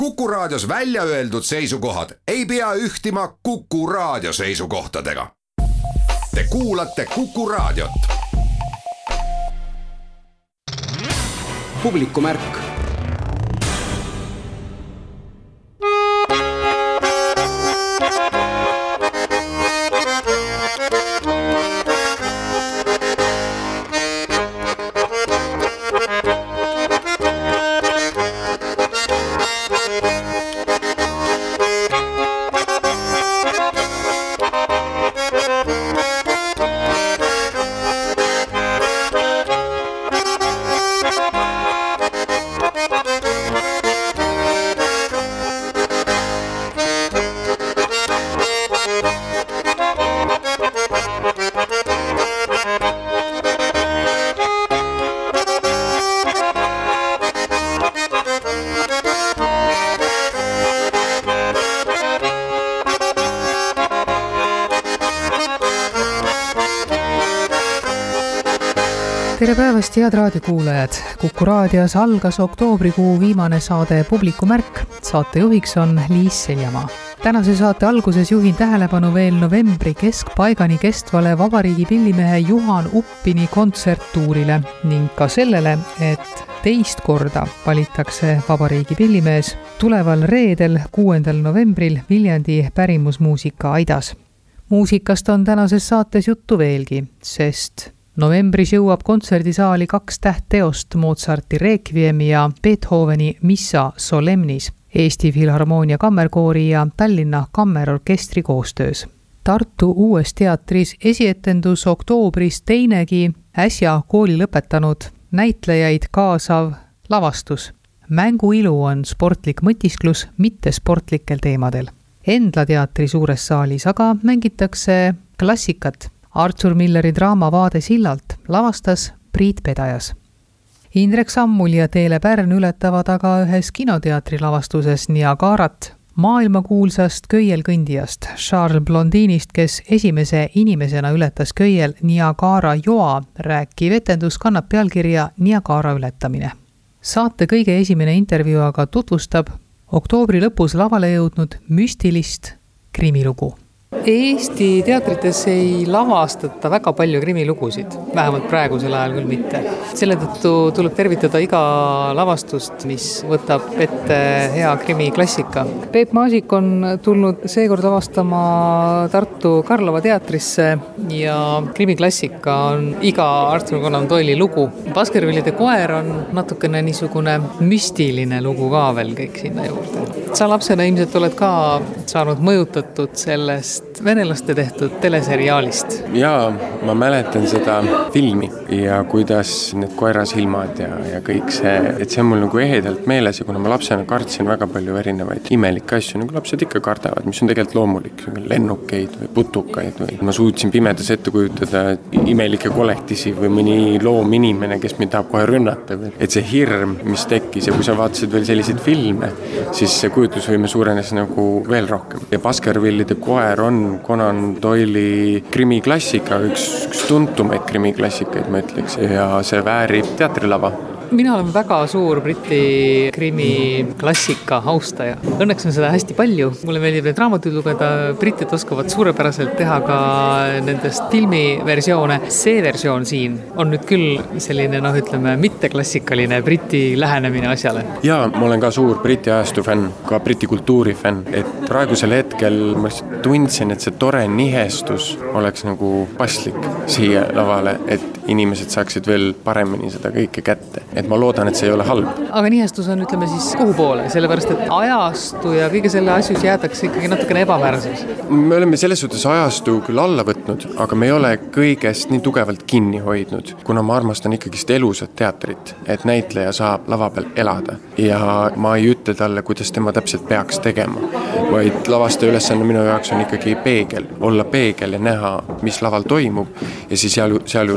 Kuku Raadios välja öeldud seisukohad ei pea ühtima Kuku Raadio seisukohtadega. Te kuulate Kuku Raadiot. Publikumärk. Tere päevast, head raadiokuulajad! Kuku Raadios algas oktoobrikuu viimane saade Publikumärk. Saatejuhiks on Liis Seljamaa. Tänase saate alguses juhin tähelepanu veel novembri keskpaigani kestvale vabariigi pillimehe Juhan Uppini kontserttuurile ning ka sellele, et teist korda valitakse vabariigi pillimees tuleval reedel 6. novembril Viljandi pärimusmuusika Aidas. Muusikast on tänases saates juttu veelgi, sest novembris jõuab kontserdisaali 2 tähtteost Mozarti Requiem ja Beethoveni Missa Solemnis Eesti Filharmoonia Kammerkoori ja Tallinna Kammerorkestri koostöös. Tartu Uues teatris esietendus oktoobris teinegi äsja kooli lõpetanud näitlejaid kaasav lavastus. Mängu ilu on sportlik mõtisklus mitte sportlikel teemadel. Endla teatri suures saalis aga mängitakse klassikat. Arthur Milleri draama Vaade sillalt lavastas Priit Pedajas. Indrek Sammul ja Teele Pärn ületavad aga ühes kinoteatri lavastuses Niagarat maailmakuulsast köielkõndijast Charles Blondinist, kes esimese inimesena ületas köiel Niagara joa. Rääkiv etendus kannab pealkirja Niagara ületamine. Saate kõige esimene intervjuu aga tutvustab oktoobri lõpus lavale jõudnud müstilist krimilugu. Eesti teatrites ei lavastata väga palju krimilugusid, vähemalt praegusel ajal küll mitte. Selle tõttu tuleb tervitada iga lavastust, mis võtab ette hea krimiklassika. Peep Maasik on tulnud seekord lavastama Tartu Karlova teatrisse ja krimiklassika on iga Arthur Conan Doyle'i lugu. Baskervillide koer on natukene niisugune müstiline lugu ka veel kõik sinna juurde. Sa lapsena ilmselt oled ka saanud mõjutatud sellest venelaste tehtud teleseriaalist. Jaa, ma mäletan seda filmi ja kuidas need koerasilmad ja kõik see, et see on mul nagu ehedalt meeles ja kuna ma lapsena kartsin väga palju erinevaid imelikke asju, nagu lapsed ikka kardavad, mis on tegelikult loomulik, lennukeid või putukaid või ma suutsin pimedas ette kujutada imelikke kolektisi või mõni loominimene, kes mind tahab kohe rünnata. Et see hirm, mis tekkis ja kui sa vaatasid veel selliseid filme, siis see kujutlusvõime suurenes nagu veel rohkem. Ja Baskervillide koer on Conan Doyle'i krimiklassika, üks tuntumaid krimiklassikaid, ma ütleks, ja see väärib teatrilava. Mina olen väga suur Briti krimiklassika austaja. Õnneks on seda hästi palju. Mulle meeldib neid raamatuid lugeda. Britid oskavad suurepäraselt teha ka nendest filmiversioone. See versioon siin on nüüd küll selline, ütleme, mitteklassikaline Briti lähenemine asjale. Jaa, ma olen ka suur Briti ajastu fänn, ka Briti kultuuri fänn. Et praegusel hetkel ma tundsin, et see tore nihestus oleks nagu paslik siia lavale, et inimesed saaksid veel paremini seda kõike kätte. Et ma loodan, et see ei ole halb. Aga nihestus on, ütleme siis, kuhu poole? Sellepärast, et ajastu ja kõige selle asjus jäätakse ikkagi natukene ebaväärsus. Me oleme selles suhtes ajastu küll alla võtnud, aga me ei ole kõigest nii tugevalt kinni hoidnud, kuna ma armastan ikkagist elusat teatrit, et näitleja saab lava peal elada. Ja ma ei ütle talle, kuidas tema täpselt peaks tegema, vaid lavastaja ülesanne minu jaoks on ikkagi peegel, olla peegel ja näha, mis laval toimub ja siis sealjuures suunata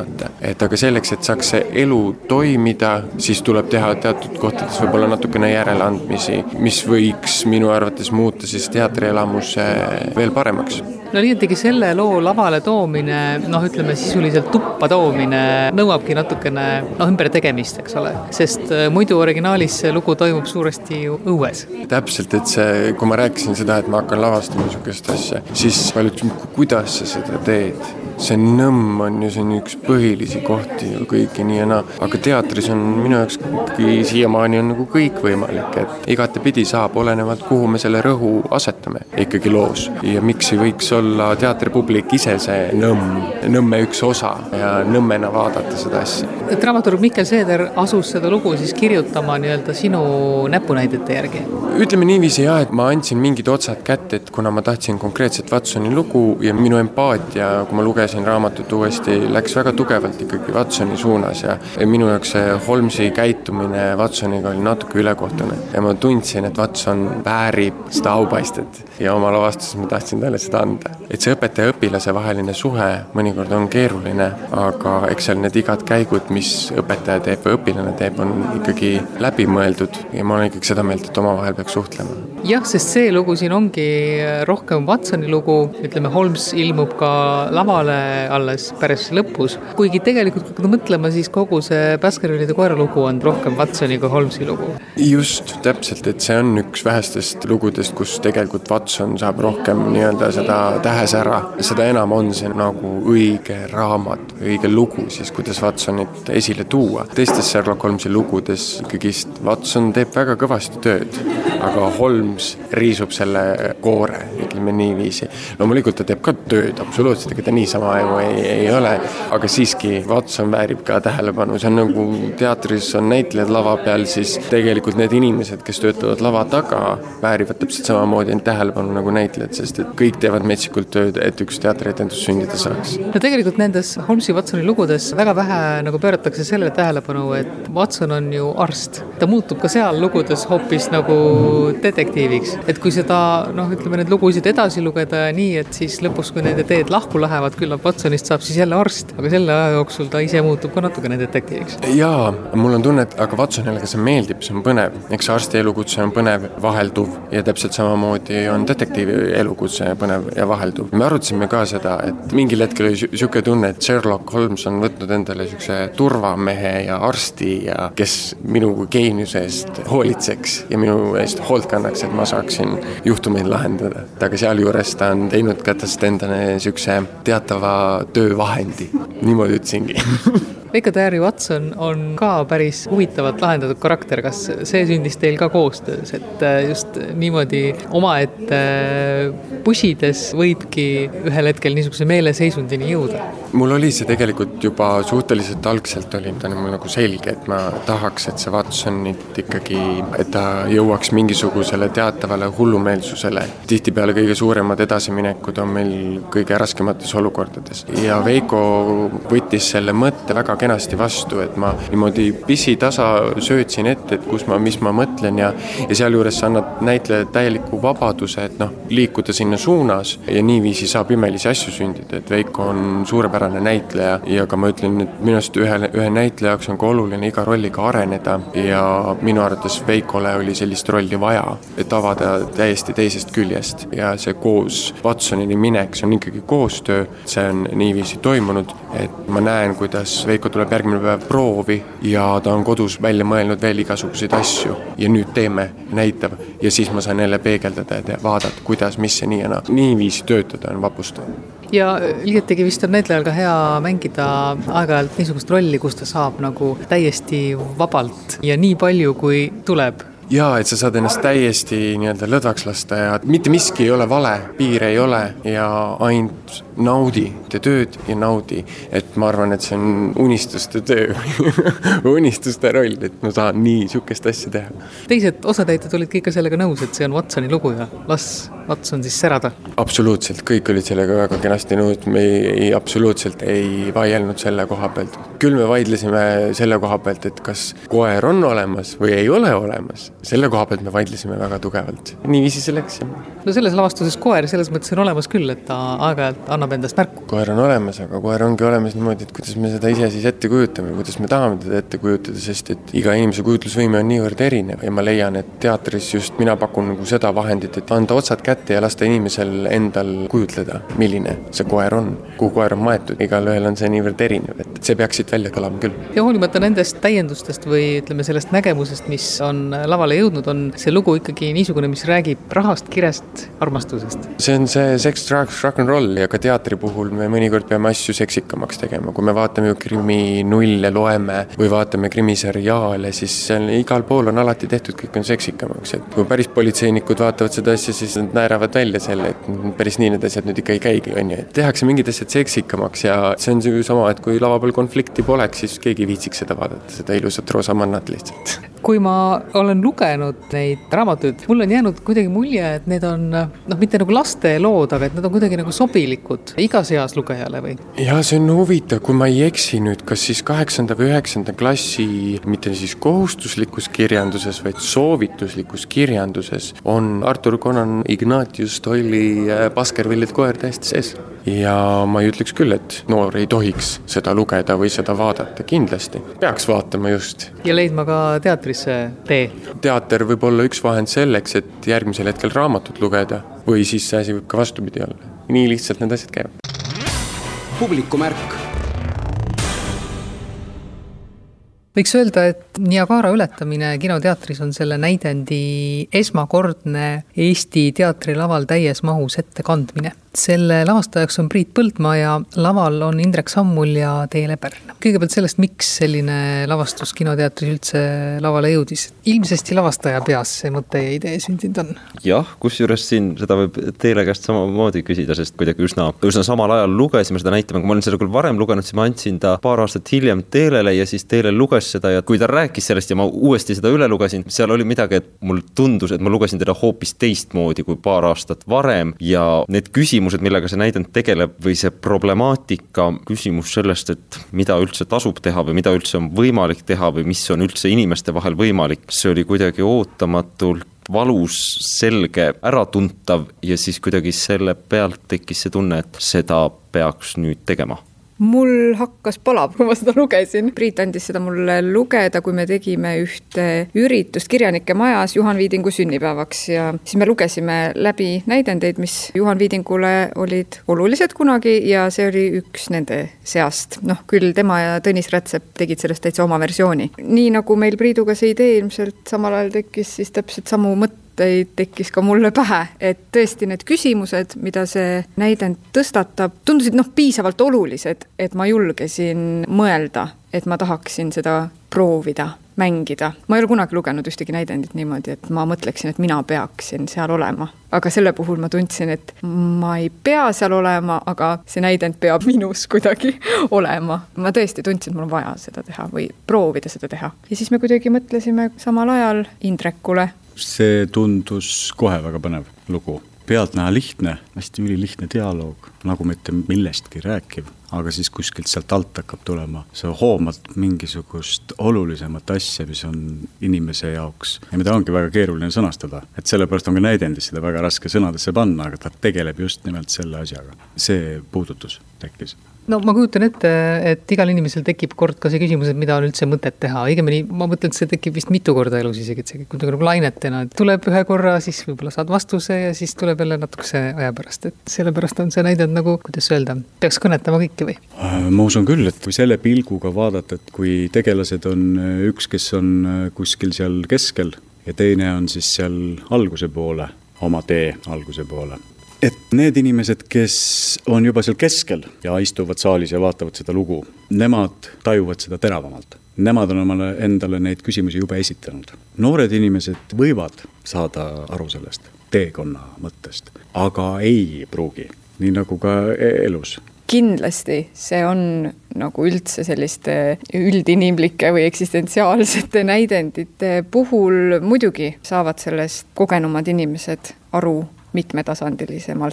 suunata. Et aga selleks, et saaks see elu toimida, siis tuleb teha teatud kohtades võib-olla natukene järeleandmisi, mis võiks minu arvates muuta siis teatrielamuse veel paremaks. No liiatigi selle loo lavale toomine, ütleme sisuliselt tuppa toomine nõuabki natukene ümber tegemist, eks ole, sest muidu originaalis see lugu toimub suuresti ju õues. Täpselt, et see, kui ma rääkisin seda, et ma hakkan lavastama niisugust asja, siis paljud, kuidas sa seda teed? See Nõmm on ju see üks põhilisi kohti ja kõiki nii ja naa, aga teatris on minu jaoks siiamaani on nagu kõik võimalik, et igatepidi saab olenevalt, kuhu me selle rõhu asetame ikkagi loos ja miks ei võiks olla teatripublik ise see Nõmme üks osa ja Nõmmena vaadata seda asja. Dramaturg Mikkel Seeder asus seda lugu siis kirjutama nii-öelda sinu näpunäidete järgi? Ütleme niiviisi jah, et ma andsin mingid otsad kätte, et kuna ma tahtsin konkreetset Watsoni lugu ja minu empaatia, kui ma lugesin raamatut uuesti, läks väga tugevalt ikkagi Watsoni suunas ja minu jaoks see Holmesi käitumine Watsoniga oli natuke ülekohtune ja ma tundsin, et Watson väärib seda aupaistet ja oma lavastuses ma tahtsin talle seda anda. Et see õpetaja õpilase vaheline suhe mõnikord on keeruline, aga eks seal need igad käigud, mis õpetaja teeb või õpilane teeb, on ikkagi läbimõeldud ja ma olen ikkagi seda meelt, et omavahel peaks suhtlema. Jah, sest see lugu siin ongi rohkem Watsoni lugu, ütleme Holmes ilmub ka lavale alles päris lõpus, kuigi tegelikult kui mõtlema, siis kogu see Baskervillide koera lugu on rohkem Watsoni kui Holmesi lugu. Just, täpselt, et see on üks vähestest lugudest, kus tegelikult Watson saab rohkem nii-öelda seda tähes ära. Seda enam on see nagu õige raamat, õige lugu siis, kuidas Watsonit esile tuua. Teistes Sherlock Holmesi lugudes ikkagist Watson teeb väga kõvasti tööd, aga Holmes riisub selle koore, ütleme niiviisi. Loomulikult ta teeb ka tööd, absoluutselt, ega ta niisama ei ole, aga siiski Watson väärib ka tähelepanu. See on nagu teatris on näitlejad lava peal, siis tegelikult need inimesed, kes töötavad lava taga, väärivad täpselt samamoodi tähelepanu nagu näitlejad, sest et kõik teevad metsikult tööd, et üks teatrietendus sündida saaks. No tegelikult nendes Holmesi Watsoni lugudes väga vähe nagu pööratakse selle tähelepanu, et Watson on ju arst. Ta muutub ka seal lugudes hoopis nagu detektiiviks. Et kui seda, ütleme need lugusid edasi lugeda nii, et siis lõpus, kui nende teed lahku lähevad, küllap Watsonist saab siis jälle arst, aga selle aja jooksul ta ise muutub ka natukene detektiiviks. Jaa, mul on tunne, aga Watsonile see meeldib, see on põnev. Eks arsti elukutse on põnev, vahelduv ja täpselt samamoodi on detektiivi elukutse põnev ja vahelduv. Me arutasime ka seda, et mingil hetkel oli siuke tunne, et Sherlock Holmes on võtnud endale siukse turvamehe ja arsti ja kes minu geeniuse eest hoolitseks ja minu eest hoolt kannaks, et ma saaksin juhtumeid lahendada. Aga sealjuures ta on teinud ka tast endale siukse teatava töövahendi. Niimoodi ütlesingi. Veiko Tääri Watson on ka päris huvitavalt lahendatud karakter. Kas see sündis teil ka koostöös, et just niimoodi omaette pusides võibki ühel hetkel niisuguse meeleseisundini jõuda? Mul oli see tegelikult juba suhteliselt algselt oli, ta on mul nagu selge, et ma tahaks, et see Watsonit ikkagi, et ta jõuaks mingisugusele teatavale hullumeelsusele. Tihtipeale kõige suuremad edasiminekud on meil kõige raskemates olukordades. Ja Veiko võttis selle mõtte väga kenasti vastu, et ma niimoodi pisitasa söötsin ette, et mis ma mõtlen ja sealjuures sa annad näitlejale täieliku vabaduse, et liikuda sinna suunas ja niiviisi saab imelisi asju sündida, et Veiko on suurepärane näitleja ja ka ma ütlen, et minust ühe näitleja jaoks on ka oluline iga rolliga areneda ja minu arvates Veikole oli sellist rolli vaja, et avada täiesti teisest küljest ja see koos Watsonini minek, see on ikkagi koostöö, see on niiviisi toimunud, et ma näen, kuidas Veiko tuleb järgmine päev proovi ja ta on kodus välja mõelnud veel igasuguseid asju ja nüüd teeme, näitab ja siis ma saan jälle peegeldada ja vaadata, kuidas, mis see nii ja naa. Niiviisi töötada on vapustav. Ja liiategi vist on näitlejal ka hea mängida aeg-ajalt niisugust rolli, kus ta saab nagu täiesti vabalt ja nii palju, kui tuleb. Jaa, et sa saad ennast täiesti nii-öelda lõdvaks lasta ja mitte miski ei ole vale, piire ei ole ja ainult naudi, tee tööd ja naudi. Et ma arvan, et see on unistuste töö, unistuste roll, et ma saan nii sukest asja teha. Teised osatäited olid ikka sellega nõus, et see on Watsoni lugu ja las Watson siis särada. Absoluutselt, kõik olid sellega väga kenasti nõud, me absoluutselt ei vaielnud selle koha pealt. Küll me vaidlesime selle koha pealt, et kas koer on olemas või ei ole olemas. Selle koha pealt me vaidlesime väga tugevalt. Niiviisi see läks. No selles lavastuses koer selles mõttes on olemas küll, et ta aeg-ajalt annab endast märku. Koer on olemas, aga koer ongi olemas niimoodi, et kuidas me seda ise siis ette kujutame, kuidas me tahame teda ette kujutada, sest et iga inimese kujutlusvõime on niivõrd erinev ja ma leian, et teatris just mina pakun nagu seda vahendit, et anda otsad kätte ja lasta inimesel endal kujutleda, milline see koer on, kuhu koer on maetud. Igal ühel on see niivõrd erinev, et see peaks siit välja kõlama küll. Ja hoolimata nendest täiendustest või ütleme sellest nägemusest, mis on lavale jõudnud, on see lugu ikkagi niisugune, mis räägib rahast, kirest, armastusest. See on see sex, drugs, rock and roll ja ka teatri puhul me mõnikord peame asju seksikamaks tegema. Kui me vaatame ju krimi nulle loeme või vaatame krimiseriaale, siis igal pool on alati tehtud, kõik on seksikamaks. Et kui päris politseinikud vaatavad seda asja, siis nad naeravad välja selle, et päris nii need asjad nüüd ikka ei käigi. Tehakse mingid asjad seksikamaks ja see on ju sama, et kui lava peal konflikti poleks, siis keegi viitsiks seda vaadata, seda ilusat roosa mannat lihtsalt. Kui ma olen lugenud neid raamatuid, mul on jäänud kuidagi mulje, et need on mitte nagu laste lood, aga et need on kuidagi nagu sobilikud igas eas lugejale või? Ja see on huvitav, kui ma ei eksi nüüd, kas siis 8. või 9. klassi mitte siis kohustuslikus kirjanduses, vaid soovituslikus kirjanduses on Arthur Conan Ignatius Doyle'i Baskerville'i koer täiesti sees. Ja ma ei ütleks küll, et noor ei tohiks seda lugeda või seda vaadata, kindlasti. Peaks vaatama just. Ja leidma ka teatrisse tee. Teater võib olla üks vahend selleks, et järgmisel hetkel raamatut lugeda või siis see asi võib ka vastupidi olla. Nii lihtsalt need asjad käivad. Publikumärk. Võiks öelda, et Niagara ületamine kinoteatris on selle näidendi esmakordne Eesti teatrilaval täies mahus ettekandmine. Selle lavastajaks on Priit Põldmaa ja laval on Indrek Sammul ja Teele Pärn. Kõigepealt sellest, miks selline lavastus kinoteatris üldse lavale jõudis. Ilmsesti lavastaja peas see mõte ja idee sündinud on. Jah, kusjuures siin seda võib Teele käest samamoodi küsida, sest kuidagi üsna samal ajal lugesime seda näitama. Kui ma olin seda küll varem lugenud, siis ma andsin ta paar aastat hiljem Teelele ja siis Teele luges seda ja kui ta rääkis sellest ja ma uuesti seda üle lugesin, seal oli midagi, et mul tundus, et ma lugesin teda hoopis teistmoodi kui paar aastat varem ja need küsimused, millega see näidend tegeleb või see problemaatika, küsimus sellest, et mida üldse tasub teha või mida üldse on võimalik teha või mis on üldse inimeste vahel võimalik, see oli kuidagi ootamatult valus, selge, äratuntav ja siis kuidagi selle pealt tekkis see tunne, et seda peaks nüüd tegema. Mul hakkas palab, kui ma seda lugesin. Priit andis seda mulle lugeda, kui me tegime ühte üritust kirjanike majas Juhan Viidingu sünnipäevaks ja siis me lugesime läbi näidendeid, mis Juhan Viidingule olid olulised kunagi ja see oli üks nende seast. Küll tema ja Tõnis Rätsep tegid sellest täitsa oma versiooni. Nii nagu meil Priiduga see idee ilmselt samal ajal tekkis, siis täpselt samu tekkis ka mulle pähe, et tõesti need küsimused, mida see näidend tõstatab, tundusid piisavalt olulised, et ma julgesin mõelda, et ma tahaksin seda proovida, mängida. Ma ei ole kunagi lugenud ühtegi näidendit niimoodi, et ma mõtleksin, et mina peaksin seal olema. Aga selle puhul ma tundsin, et ma ei pea seal olema, aga see näidend peab minus kuidagi olema. Ma tõesti tundsin, et mul on vaja seda teha või proovida seda teha. Ja siis me kuidagi mõtlesime samal ajal Indrekule. See tundus kohe väga põnev lugu. Pealtnäha lihtne, hästi ülilihtne dialoog, nagu mitte millestki rääkiv, aga siis kuskilt sealt alt hakkab tulema. Sa hoomad mingisugust olulisemat asja, mis on inimese jaoks ja mida ongi väga keeruline sõnastada. Et sellepärast on ka näidendis seda väga raske sõnadesse panna, aga ta tegeleb just nimelt selle asjaga. See puudutus tekkis. Ma kujutan ette, et igal inimesel tekib kord ka see küsimus, et mida on üldse mõtet teha. Õigemini, ma mõtlen, et see tekib vist mitu korda elus isegi, et see kuidagi nagu lainetena. Tuleb ühe korra, siis võib-olla saad vastuse ja siis tuleb jälle natukese aja pärast. Et sellepärast on see näidend nagu, kuidas öelda, peaks kõnetama kõiki või? Ma usun küll, et kui selle pilguga vaadata, et kui tegelased on üks, kes on kuskil seal keskel ja teine on siis seal alguse poole, oma tee alguse poole. Et need inimesed, kes on juba seal keskel ja istuvad saalis ja vaatavad seda lugu, nemad tajuvad seda teravamalt. Nemad on omale endale neid küsimusi juba esitanud. Noored inimesed võivad saada aru sellest teekonna mõttest, aga ei pruugi, nii nagu ka elus. Kindlasti see on nagu üldse selliste üldinimlike või eksistentsiaalsete näidendite puhul muidugi saavad sellest kogenumad inimesed aru mitmetasandilisemalt.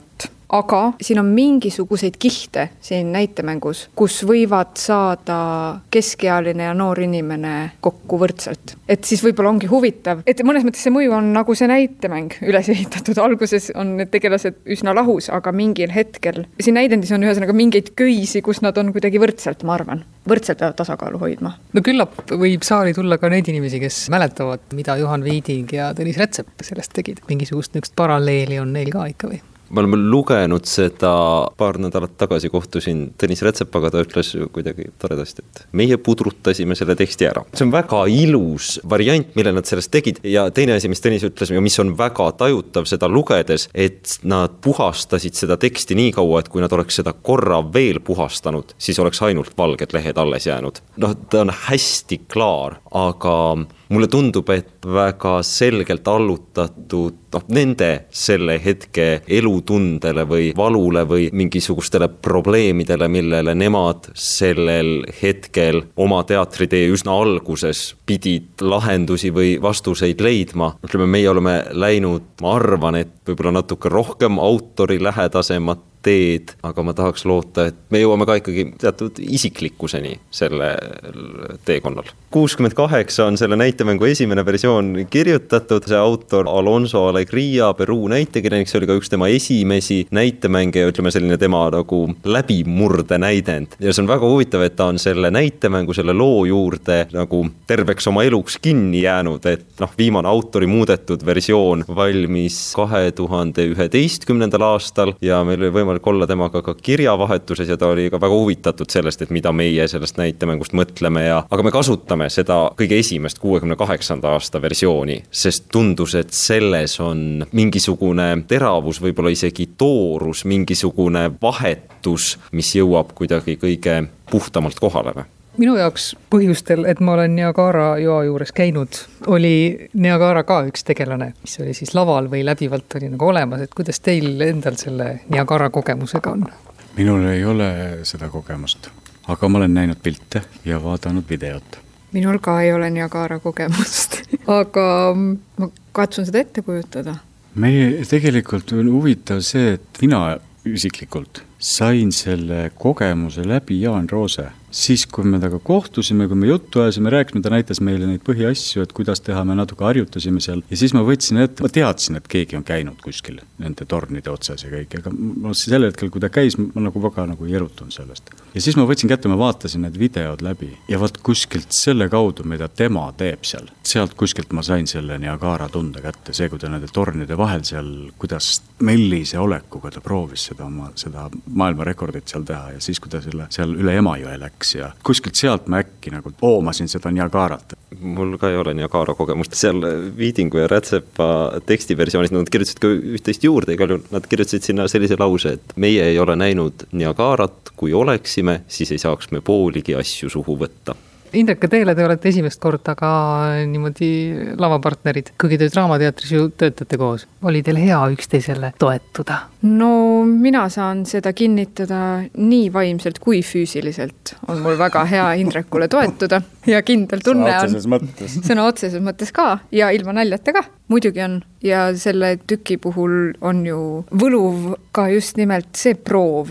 aga siin on mingisuguseid kihte siin näitemängus, kus võivad saada keskealine ja noor inimene kokku võrdselt. Et siis võib-olla ongi huvitav, et mõnes mõttes see mõju on nagu see näitemäng üles ehitatud. Alguses on need tegelased üsna lahus, aga mingil hetkel siin näidendis on ühesõnaga mingeid köisi, kus nad on kuidagi võrdselt, ma arvan. Võrdselt peavad tasakaalu hoidma. No küllap võib saali tulla ka neid inimesi, kes mäletavad, mida Juhan Viiding ja Tõnis Rätsep sellest tegid. Mingisugust niisugust paralleeli on neil ka ikka või? Me oleme lugenud seda paar nädalat tagasi, kohtusin Tõnis Rätsepaga, ta ütles kuidagi toredasti, et meie pudrutasime selle teksti ära. See on väga ilus variant, mille nad sellest tegid ja teine asi, mis Tõnis ütles, mis on väga tajutav seda lugedes, et nad puhastasid seda teksti nii kaua, et kui nad oleks seda korra veel puhastanud, siis oleks ainult valged lehed alles jäänud. Ta on hästi klaar, aga mulle tundub, et väga selgelt allutatud nende selle hetke elutundele või valule või mingisugustele probleemidele, millele nemad sellel hetkel oma teatritee üsna alguses pidid lahendusi või vastuseid leidma. Ütleme, meie oleme läinud, ma arvan, et võib-olla natuke rohkem autori lähedasemat teed, aga ma tahaks loota, et me jõuame ka ikkagi teatud isiklikkuseni selle teekonnal. 68 on selle näitemängu esimene versioon kirjutatud, see autor Alonso Alegria, Peruu näitekirjanik, see oli ka üks tema esimesi näitemänge ja ütleme selline tema nagu läbimurde näidend. Ja see on väga huvitav, et ta on selle näitemängu, selle loo juurde nagu terveks oma eluks kinni jäänud, et viimane autori muudetud versioon valmis 2011. aastal ja meil oli võimalik olla temaga ka kirjavahetuses ja ta oli ka väga huvitatud sellest, et mida meie sellest näitemängust mõtleme aga me kasutame seda kõige esimest 68. aasta versiooni, sest tundus, et selles on mingisugune teravus, võib-olla isegi toorus, mingisugune vahetus, mis jõuab kuidagi kõige puhtamalt kohale. Minu jaoks põhjustel, et ma olen Niagara joa juures käinud, oli Niagara ka üks tegelane, mis oli siis laval või läbivalt oli nagu olemas, et kuidas teil endal selle Niagara kogemusega on? Minul ei ole seda kogemust, aga ma olen näinud pilte ja vaadanud videot. Minul ka ei ole Niagara kogemust, aga ma katsun seda ette kujutada. Meie tegelikult on huvitav see, et mina isiklikult sain selle kogemuse läbi Jaan Roose. Siis, kui me taga kohtusime, kui me juttu ajasime, rääkisime, ta näitas meile neid põhiasju, et kuidas teha, me natuke harjutasime seal. Ja siis ma võtsin ette, ma teadsin, et keegi on käinud kuskil nende tornide otsas ja kõik. Aga ma sel hetkel, kui ta käis, ma nagu väga nagu jerutun sellest. Ja siis ma võtsin kätte, ma vaatasin need videod läbi. Ja vaat kuskilt selle kaudu, mida tema teeb seal. Sealt kuskilt ma sain selle Niagara tunde kätte. See, kui ta nende tornide vahel seal, kuidas mellise olekuga ta proovis seda maailmarekordit seal teha. Ja siis, kui ta seal üle Emajõe läks ja kuskilt sealt ma äkki nagu oomasin seda Niagarat. Mul ka ei ole Niagara kogemust. Seal Viidingu ja Rätsepa tekstiversioonis nad kirjutasid ka üht-teist juurde, igal juhul nad kirjutasid sinna sellise lause, et meie ei ole näinud Niagarat, kui oleksime, siis ei saaks me pooligi asju suhu võtta. Indrek, teile te olete esimest korda ka niimoodi lavapartnerid. Kuigi te Draamateatris ju töötate koos. Oli teil hea üksteisele toetuda? No mina saan seda kinnitada nii vaimselt kui füüsiliselt. On mul väga hea Indrekule toetuda ja kindel tunne on. Sõna otseses mõttes ka ja ilma naljata ka. Muidugi on. Ja selle tüki puhul on ju võluv ka just nimelt see proov,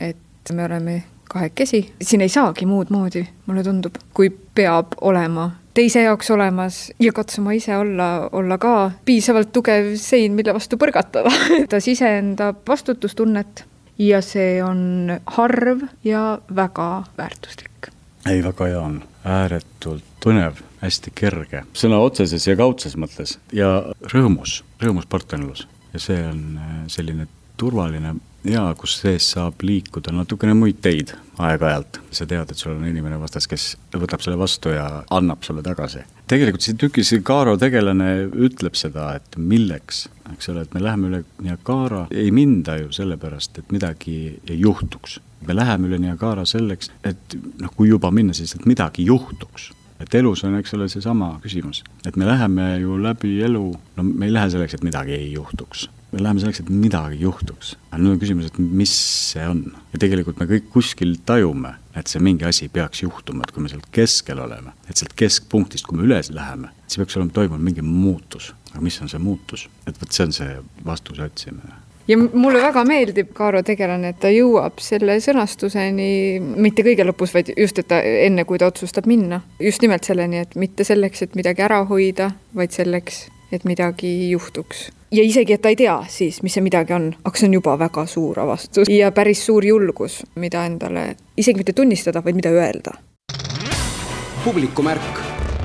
et me oleme kahekesi. Siin ei saagi muud moodi, mulle tundub, kui peab olema teise jaoks olemas ja katsuma ise olla ka piisavalt tugev sein, mille vastu põrgatada. Ta sisendab vastutustunnet ja see on harv ja väga väärtuslik. Ei, väga hea on. Ääretult põnev, hästi kerge. Sõna otseses ja kaudses mõttes ja rõõmus partnerlus. Ja see on selline turvaline ja kus sees saab liikuda natukene muid teid aeg-ajalt. Sa tead, et sul on inimene vastas, kes võtab selle vastu ja annab sulle tagasi. Tegelikult siin tükis Kaaro tegelane ütleb seda, et milleks, eks ole, et me läheme üle Niagara, ei minda ju sellepärast, et midagi ei juhtuks. Me läheme üle Niagara selleks, et kui juba minna, siis et midagi juhtuks. Et elus on, eks ole, see sama küsimus. Et me läheme ju läbi elu, me ei lähe selleks, et midagi ei juhtuks. Me läheme selleks, et midagi juhtuks. Aga nüüd on küsimus, et mis see on. Ja tegelikult me kõik kuskil tajume, et see mingi asi peaks juhtuma, et kui me sealt keskel oleme, et sealt keskpunktist, kui me üles läheme, siis peaks olema toimunud mingi muutus. Aga mis on see muutus? Et võt see on see vastuse otsimine. ja mulle väga meeldib Kaaro tegelane, et ta jõuab selle sõnastuseni mitte kõige lõpus, vaid just, et ta enne, kui ta otsustab minna. Just nimelt selleni, et mitte selleks, et midagi ära hoida, vaid selleks, et midagi juhtuks. Ja isegi, et ta ei tea siis, mis see midagi on, aga see on juba väga suur avastus ja päris suur julgus, mida endale isegi mitte tunnistada, vaid mida öelda. Publikumärk.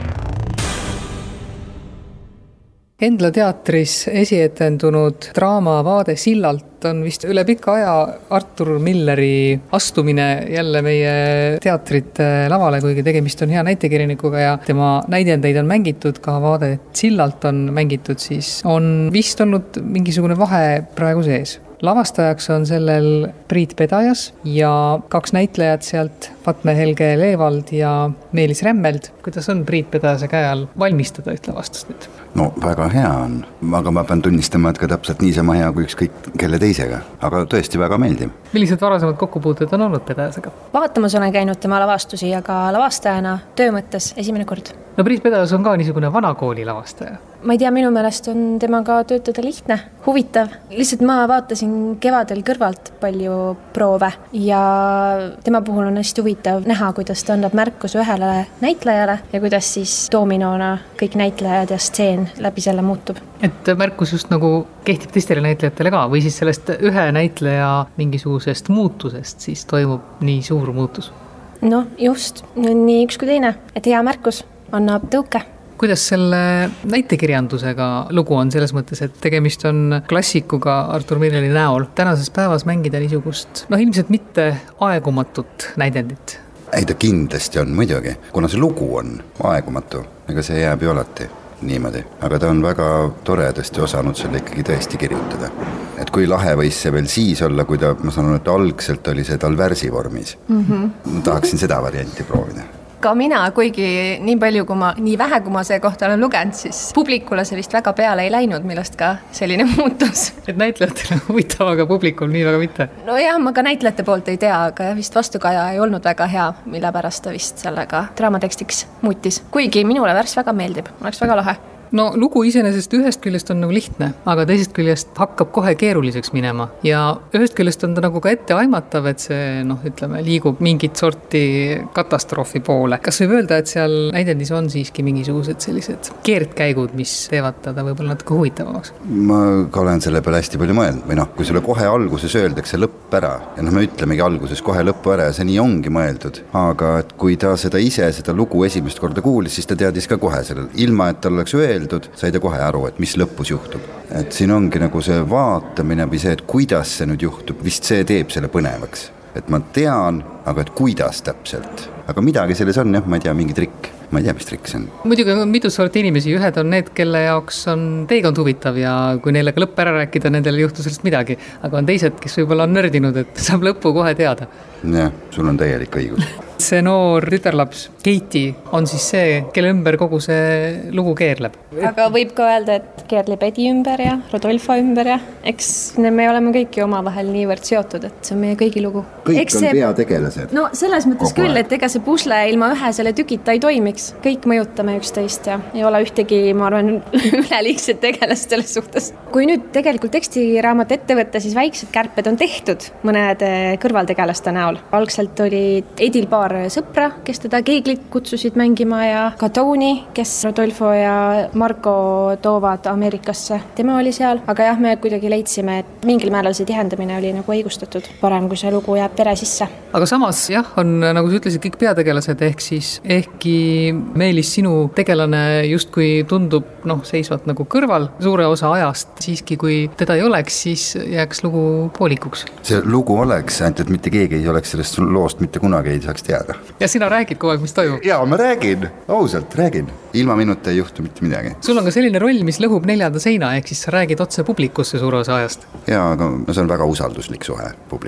Endla teatris esietendunud draama Vaade sillalt on vist üle pika aja Artur Milleri astumine jälle meie teatrite lavale, kuigi tegemist on hea näitekirjanikuga ja tema näidendeid on mängitud, ka Vaade sillalt on mängitud, siis on vist olnud mingisugune vahe praegu sees. Lavastajaks on sellel Priit Pedajas ja 2 näitlejat sealt, Fatme Helge Leevald ja Meelis Rämmeld. Kuidas on Priit Pedajase käe all valmistada üht lavastust nüüd? No väga hea on, aga ma pean tunnistama, et ka täpselt niisama hea kui ükskõik kelle teisega, aga tõesti väga meeldiv. Millised varasemad kokkupuuted on olnud Pedajasega? Vaatamas olen käinud tema lavastusi, aga lavastajana töö mõttes esimene kord. No Priit Pedajas on ka niisugune vanakooli lavastaja. Ma ei tea, minu meelest on temaga töötada lihtne, huvitav. Lihtsalt ma vaatasin kevadel kõrvalt palju proove ja tema puhul on hästi huvitav näha, kuidas ta annab märkuse ühele näitlejale ja kuidas siis doominoona kõik näitlejad ja stseen läbi selle muutub. Et märkus just nagu kehtib teistele näitlejatele ka või siis sellest ühe näitleja mingisugusest muutusest siis toimub nii suur muutus? No just, nii üks kui teine, et hea märkus annab tõuke. Kuidas selle näitekirjandusega lugu on selles mõttes, et tegemist on klassikuga Artur Milleri näol? Tänases päevas mängida niisugust, ilmselt mitte aegumatut näidendit. Ei, ta kindlasti on muidugi, kuna see lugu on aegumatu, ega see jääb ju alati niimoodi. Aga ta on väga toredasti osanud selle ikkagi tõesti kirjutada. Et kui lahe võis see veel siis olla, kui ta, ma saan aru, et algselt oli see tal värsivormis. Ma tahaksin seda varianti proovida. Ka mina, kuigi nii vähe, kui ma see kohta olen lugenud, siis publikule see vist väga peale ei läinud, millest ka selline muutus. Et näitlejatele huvitav, aga publikul nii väga mitte? No jah, ma ka näitlejate poolt ei tea, aga vist vastukaja ei olnud väga hea, mille pärast ta vist sellega draamatekstiks muutis. Kuigi minule värss väga meeldib, oleks väga lahe. No lugu iseenesest ühest küljest on nagu lihtne, aga teisest küljest hakkab kohe keeruliseks minema ja ühest küljest on ta nagu ka ette aimatav, et see liigub mingit sorti katastroofi poole. Kas võib öelda, et seal näidendis on siiski mingisugused sellised keerdkäigud, mis teevad teda võib-olla natuke huvitavamaks? Ma ka olen selle peale hästi palju mõelnud või kui sulle kohe alguses öeldakse lõpp ära ja me ütlemegi alguses kohe lõppu ära ja see nii ongi mõeldud, aga et kui ta seda lugu esimest korda kuulis, siis ta teadis ka kohe sellel, ilma et tal oleks sai ta kohe aru, et mis lõpus juhtub. Et siin ongi nagu see vaatamine või see, et kuidas see nüüd juhtub, vist see teeb selle põnevaks. Et ma tean, aga et kuidas täpselt. Aga midagi selles on, ma ei tea, mingi trikk. Ma ei tea, mis trikk see on. Muidugi on mitu sorti inimesi, ühed on need, kelle jaoks on teekond huvitav ja kui neile ka lõpp ära rääkida, nendel ei juhtu sellest midagi. Aga on teised, kes võib-olla on nördinud, et saab lõppu kohe teada. Jah, sul on täielik õigus. See noor tütarlaps, Keiti, on siis see, kelle ümber kogu see lugu keerleb. Aga võib ka öelda, et keerleb Edi ümber ja Rodolfo ümber ja eks me oleme kõik ju omavahel niivõrd seotud, et see on meie kõigi lugu. Kõik on peategelased. No selles mõttes küll, et ega see pusle ilma ühe selle tükita ei toimiks. Kõik mõjutame üksteist ja ei ole ühtegi, ma arvan, üleliigset tegelast selles suhtes. Kui nüüd tegelikult tekstiraamat ette võtta, siis väiksed kärped on tehtud mõnede kõrvaltegelaste näol. Algselt oli Edil paar sõpra, kes teda keeglit kutsusid mängima ja ka Tony, kes Rodolfo ja Marko toovad Ameerikasse. Tema oli seal, aga jah, me kuidagi leidsime, et mingil määral see tihendamine oli nagu õigustatud. Parem, kui see lugu jääb pere sisse. Aga samas jah, on, nagu sa ütlesid, kõik peategelased, ehk siis ehkki Meelis sinu tegelane justkui tundub seisvat nagu kõrval suure osa ajast, siiski kui teda ei oleks, siis jääks lugu poolikuks. See lugu oleks, ainult et mitte keegi ei oleks sellest loost mitte kunagi ei saaks teada. Ja sina räägid kogu aeg, mis toimub? Jaa, ma räägin, ausalt räägin. Ilma minuta ei juhtu mitte midagi. Sul on ka selline roll, mis lõhub 4. seina, ehk siis sa räägid otse publikusse suure osa ajast. Jaa, aga see on väga usalduslik suhe publikuga.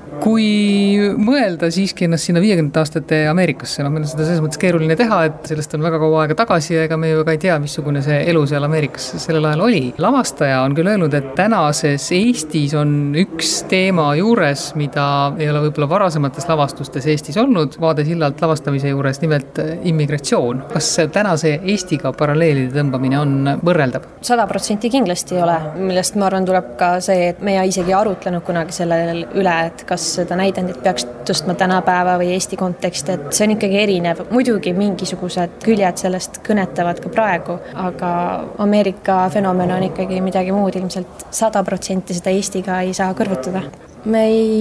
Kui mõelda siiski ennast sinna 50 aastate Ameerikasse, meil on seda selles mõttes keeruline teha, et sellest on väga kaua aega tagasi ja ega me ju ka ei tea, missugune see elu seal Ameerikas sellel ajal oli. Lavastaja on küll öelnud, et tänases Eestis on üks teema juures, mida ei ole võib-olla varasemates lavastustes Eestis olnud, Vaadesillalt lavastamise juures, nimelt immigratsioon. Kas tänase Eestiga paralleelide tõmbamine on võrreldav? 100% kindlasti ei ole, millest ma arvan tuleb ka see, et me ei isegi arutlenud kunagi selle üle, et kas seda näidendit peaks tõstma tänapäeva või Eesti konteksti, et see on ikkagi erinev. Muidugi mingisugused küljed sellest kõnetavad ka praegu, aga Ameerika fenomen on ikkagi midagi muud, ilmselt 100% seda Eestiga ei saa kõrvutada. Me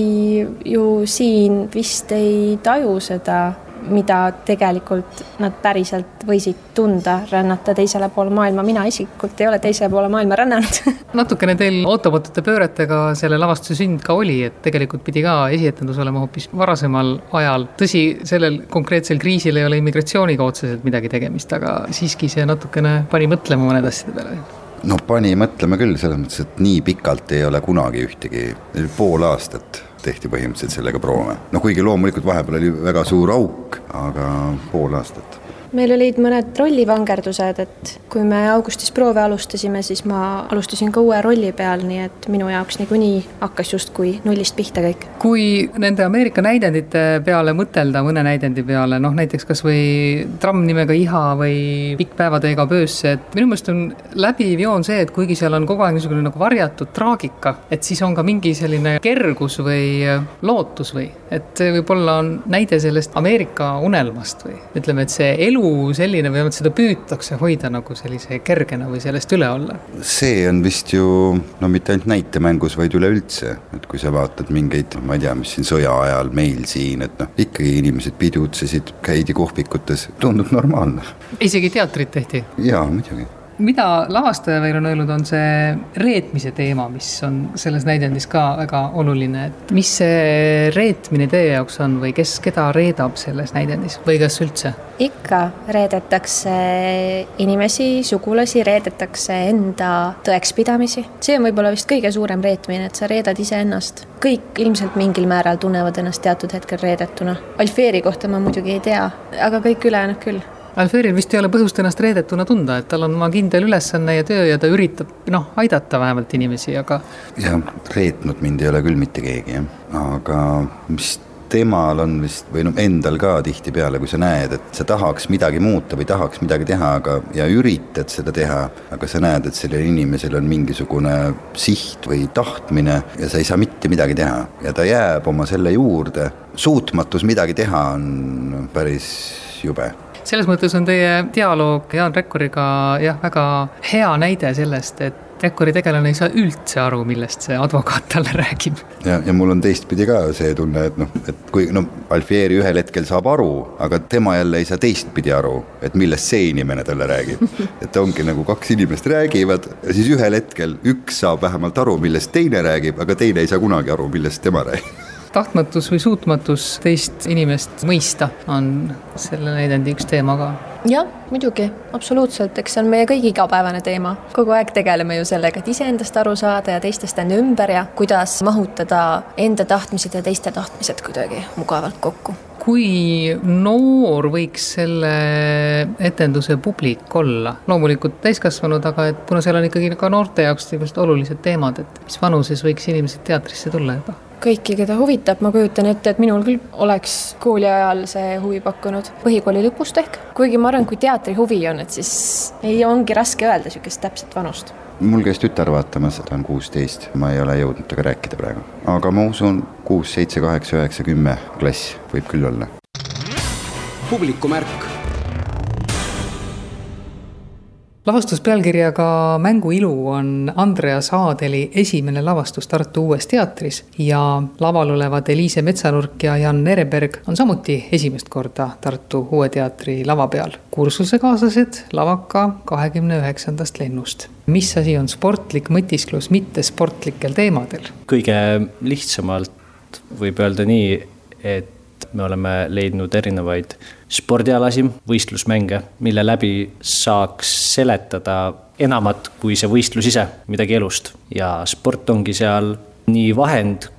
ju siin vist ei taju seda, mida tegelikult nad päriselt võisid tunda, rännata teisele poole maailma. Mina isiklikult ei ole teisele poole maailma rännanud. Natukene teil ootamatute pööretega selle lavastuse sünd ka oli, et tegelikult pidi ka esietendus olema hoopis varasemal ajal. Tõsi, sellel konkreetsel kriisil ei ole immigratsiooniga otseselt midagi tegemist, aga siiski see natukene pani mõtlema mõned asjade peale. No pani mõtlema küll, selles mõttes, et nii pikalt ei ole kunagi ühtegi, pool aastat tehti põhimõtteliselt sellega proove. No kuigi loomulikult vahepeal oli väga suur auk, aga pool aastat. Meil olid mõned rollivangerdused, et kui me augustis proove alustasime, siis ma alustasin ka uue rolli peal, nii et minu jaoks niikuinii hakkas justkui nullist pihta kõik. Kui nende Ameerika näidendite peale mõtelda, mõne näidendi peale, näiteks kas või Tramm nimega Iha või Pikk päevateega Pöösse, et minu meelest on läbiv joon see, et kuigi seal on kogu aeg niisugune nagu varjatud traagika, et siis on ka mingi selline kergus või lootus või, et võib-olla on näide sellest Ameerika unelmast või ütleme, et see elu selline või seda püütakse hoida nagu sellise kergena või sellest üle olla? See on vist ju, mitte ainult näitemängus, vaid üleüldse, et kui sa vaatad mingeid, ma ei tea, mis siin sõja ajal meil siin, et ikkagi inimesed pidutsesid, käidi kohvikutes, tundub normaalne. Isegi teatrit tehti? Jaa, muidugi. Mida lavastaja veel on öelnud, on see reetmise teema, mis on selles näidendis ka väga oluline. Et mis see reetmine teie jaoks on või keda reedab selles näidendis või kas üldse? Ikka reedetakse inimesi, sugulasi, reedetakse enda tõekspidamisi. See on võib-olla vist kõige suurem reetmine, et sa reedad ise ennast. Kõik ilmselt mingil määral tunnevad ennast teatud hetkel reedetuna. Alfeeri kohta ma muidugi ei tea, aga kõik ülejäänud küll. Alferil vist ei ole põhjust ennast reedetuna tunda, et tal on oma kindel ülesanne ja töö ja ta üritab aidata vähemalt inimesi, aga... Ja reetnud mind ei ole küll mitte keegi, aga mis temal on vist, või endal ka tihti peale, kui sa näed, et sa tahaks midagi muuta või tahaks midagi teha ja üritad seda teha, aga sa näed, et sellel inimesel on mingisugune siht või tahtmine ja sa ei saa mitte midagi teha ja ta jääb oma selle juurde. Suutmatus midagi teha on päris jube. Selles mõttes on teie dialoog Jaan Rekkuriga väga hea näide sellest, et Rekkuri tegelane ei saa üldse aru, millest see advokaat talle räägib. Ja mul on teistpidi ka see tunne, et kui Alfieri ühel hetkel saab aru, aga tema jälle ei saa teistpidi aru, et millest see inimene talle räägib. Et ongi nagu kaks inimest räägivad ja siis ühel hetkel üks saab vähemalt aru, millest teine räägib, aga teine ei saa kunagi aru, millest tema räägib. Tahtmatus või suutmatus teist inimest mõista on selle näidendi üks teema ka. Jah, muidugi, absoluutselt, eks see on meie kõigi igapäevane teema. Kogu aeg tegeleme ju sellega, et iseendast aru saada ja teistest enda ümber ja kuidas mahutada enda tahtmised ja teiste tahtmised kuidagi mugavalt kokku. Kui noor võiks selle etenduse publik olla? Loomulikult täiskasvanud, aga et kuna seal on ikkagi ka noorte jaoks olulised teemad, et mis vanuses võiks inimesed teatrisse tulla juba? Kõiki, keda huvitab, ma kujutan ette, et minul küll oleks kooli ajal see huvi pakkunud. Põhikooli lõpust ehk. Kuigi ma arvan, kui teatri huvi on, et siis ei ongi raske öelda sükest täpselt vanust. Mul käis tütar vaatamas, ta on 16, ma ei ole jõudnud temaga rääkida praegu. Aga ma usun 6, 7, 8, 9, 10 klass võib küll olla. Publikumärk. Lavastuspealkirjaga Mängu ilu on Andreas Aadeli esimene lavastus Tartu Uues teatris ja laval olevad Eliise Metsanurk ja Jan Nereberg on samuti esimest korda Tartu Uue teatri lava peal. Kursusekaaslased lavaka 29. lennust. Mis asi on sportlik mõtisklus mitte sportlikel teemadel? Kõige lihtsamalt võib öelda nii, et me oleme leidnud erinevaid spordialasi, võistlusmänge, mille läbi saaks seletada enamat kui see võistlus ise, midagi elust. Ja sport ongi seal nii vahend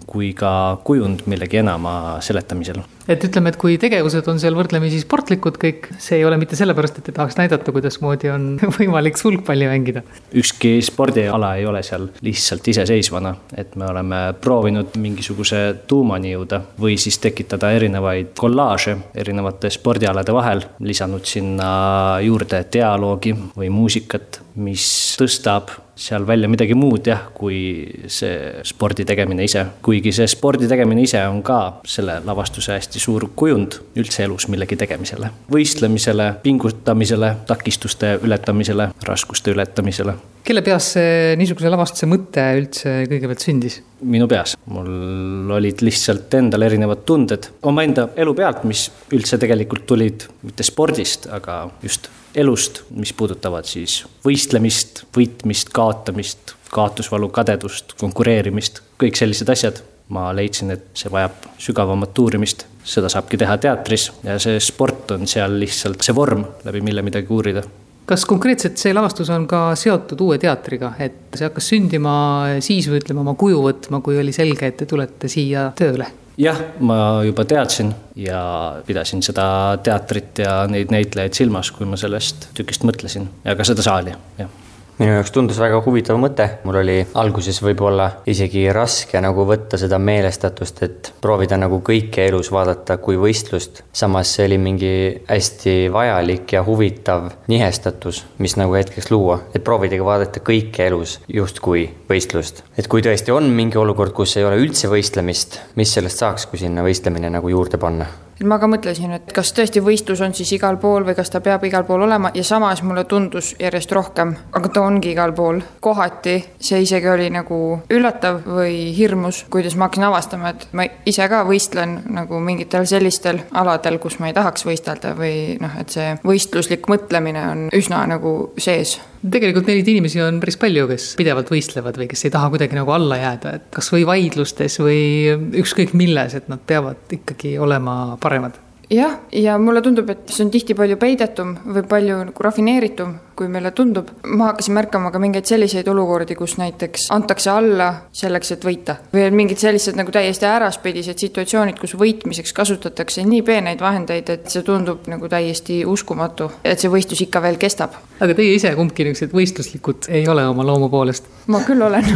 kui ka kujund millegi enama seletamisel. Et ütleme, et kui tegevused on seal võrdlemisi sportlikud kõik, see ei ole mitte sellepärast, et te tahaks näidata, kuidas moodi on võimalik sulgpalli mängida. Ükski spordiala ei ole seal lihtsalt iseseisvana, et me oleme proovinud mingisuguse tuumani jõuda või siis tekitada erinevaid kollaaže erinevate spordialade vahel, lisanud sinna juurde dialoogi või muusikat, mis tõstab seal välja midagi muud kui see spordi tegemine ise. Kuigi see spordi tegemine ise on ka selle lavastuse hästi suur kujund üldse elus millegi tegemisele. Võistlemisele, pingutamisele, takistuste ületamisele, raskuste ületamisele. Kelle peas see niisuguse lavastuse mõte üldse kõigepealt sündis? Minu peas. Mul olid lihtsalt endal erinevad tunded oma enda elu pealt, mis üldse tegelikult tulid mitte spordist, aga just elust, mis puudutavad siis võistlemist, võitmist, kaotamist, kaotusvalu, kadedust, konkureerimist, kõik sellised asjad. Ma leidsin, et see vajab sügavamat uurimist, seda saabki teha teatris ja see sport on seal lihtsalt see vorm, läbi mille midagi uurida. Kas konkreetselt see lavastus on ka seotud uue teatriga, et see hakkas sündima siis või ütleme oma kuju võtma, kui oli selge, et te tulete siia tööle? Jah, ma juba teadsin ja pidasin seda teatrit ja neid näitlejaid silmas, kui ma sellest tükist mõtlesin ja ka seda saali, jah. Minu jaoks tundus väga huvitav mõte. Mul oli alguses võib-olla isegi raske nagu võtta seda meelestatust, et proovida nagu kõike elus vaadata kui võistlust. Samas see oli mingi hästi vajalik ja huvitav nihestatus, mis nagu hetkeks luua. Et proovidagi vaadata kõike elus just kui võistlust. Et kui tõesti on mingi olukord, kus ei ole üldse võistlemist, mis sellest saaks, kui sinna võistlemine nagu juurde panna? Ma ka mõtlesin, et kas tõesti võistlus on siis igal pool või kas ta peab igal pool olema ja samas mulle tundus järjest rohkem, aga ta ongi igal pool. Kohati see isegi oli nagu üllatav või hirmus, kuidas ma hakkasin avastama, et ma ise ka võistlen nagu mingitel sellistel aladel, kus ma ei tahaks võistelda või et see võistluslik mõtlemine on üsna nagu sees. Tegelikult neid inimesi on päris palju, kes pidevalt võistlevad või kes ei taha kuidagi nagu alla jääda, et kas või vaidlustes või ükskõik milles, et nad peavad ikkagi olema paremad. Jah, ja mulle tundub, et see on tihti palju peidetum või palju nagu rafineeritum, kui meile tundub. Ma hakkasin märkama ka mingeid selliseid olukordi, kus näiteks antakse alla selleks, et võita. Või mingid sellised nagu täiesti äraspidised situatsioonid, kus võitmiseks kasutatakse nii peeneid vahendeid, et see tundub nagu täiesti uskumatu, et see võistlus ikka veel kestab. Aga teie ise kumbki niisugused võistluslikud ei ole oma loomu poolest? Ma küll olen.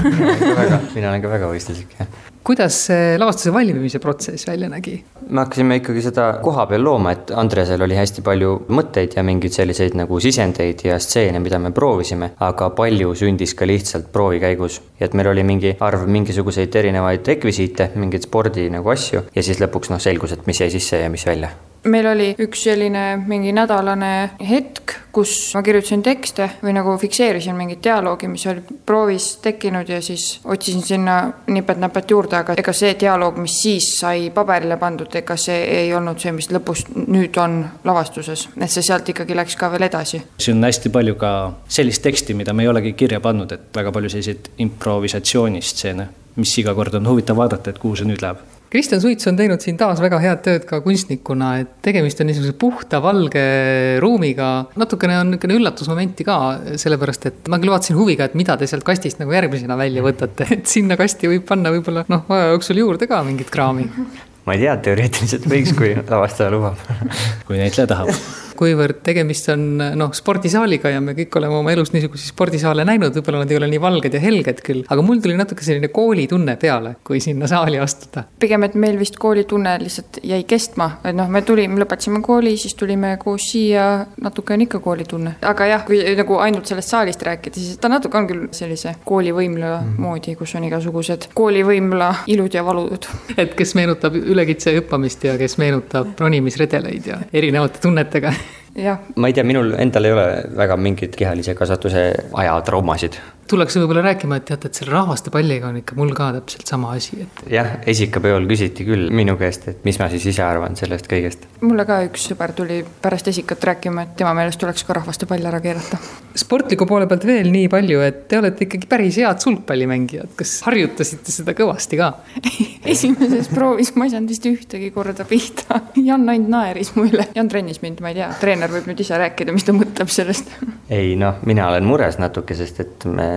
Mina olen ka väga võistluslik, jah. Kuidas see lavastuse valmimise protsess välja nägi? Me hakkasime ikkagi seda koha peal looma, et Andresel oli hästi palju mõtteid ja mingeid selliseid nagu sisendeid ja stseene, mida me proovisime, aga palju sündis ka lihtsalt proovi käigus. Ja et meil oli mingi arv mingisuguseid erinevaid rekvisiite, mingeid spordi nagu asju ja siis lõpuks selgus, et mis jäi sisse ja mis välja. Meil oli üks selline mingi nädalane hetk, kus ma kirjutasin tekste või nagu fikseerisin mingit dialoogi, mis oli proovis tekkinud ja siis otsisin sinna nipet-näpet juurde, aga ega see dialoog, mis siis sai paberile pandud, ega see ei olnud see, mis lõpus nüüd on lavastuses. Et see sealt ikkagi läks ka veel edasi. See on hästi palju ka sellist teksti, mida me ei olegi kirja pannud, et väga palju selliseid improvisatsioonistseene, mis iga kord on huvitav vaadata, et kuhu see nüüd läheb. Kristjan Suits on teinud siin taas väga head tööd ka kunstnikuna, et tegemist on niisuguse puhta valge ruumiga. Natukene on üllatusmomenti ka, sellepärast, et ma küll vaatasin huviga, et mida te sealt kastist nagu järgmisena välja võtate, et sinna kasti võib panna võib-olla aja jooksul juurde ka mingit kraami. Ma ei tea, teoreetiliselt võiks, kui lavastaja lubab. Kui näitleja tahab. Kuivõrd tegemist on spordisaaliga ja me kõik oleme oma elus niisuguseid spordisaale näinud, võib-olla nad ei ole nii valged ja helged küll, aga mul tuli natuke selline koolitunne peale, kui sinna saali astuda. Pigem, et meil vist koolitunne lihtsalt jäi kestma, et me lõpetasime kooli, siis tulime koos siia, natuke on ikka koolitunne. Aga jah, kui nagu ainult sellest saalist rääkida, siis ta natuke on küll sellise koolivõimla moodi, kus on igasugused koolivõimla ilud ja valud. Et kes meenutab ülekitse hüppamist ja kes meenutab ronimisredeleid ja erinevate tunnetega. Ja. Ma ei tea, minul endal ei ole väga mingid kehalise kasvatuse aja traumasid. Tullakse võib-olla rääkima, et teate, et selle rahvaste palliga on ikka mul ka täpselt sama asi. Et... Jah, esikapeol küsiti küll minu käest, et mis ma siis ise arvan sellest kõigest. Mulle ka üks sõber tuli pärast esikat rääkima, et tema meelest tuleks ka rahvaste pall ära keerata. Sportliku poole pealt veel nii palju, et te olete ikkagi päris head sulgpallimängijad. Kas harjutasite seda kõvasti ka? Esimeses proovis ma ei saanud vist ühtegi korda pihta. Jan ainult naeris mu üle. Jan trennis mind, ma ei tea. Treener võib nüüd ise rääkida, mis ta mõtleb sellest. Ei, mina olen mures natuke, sest et me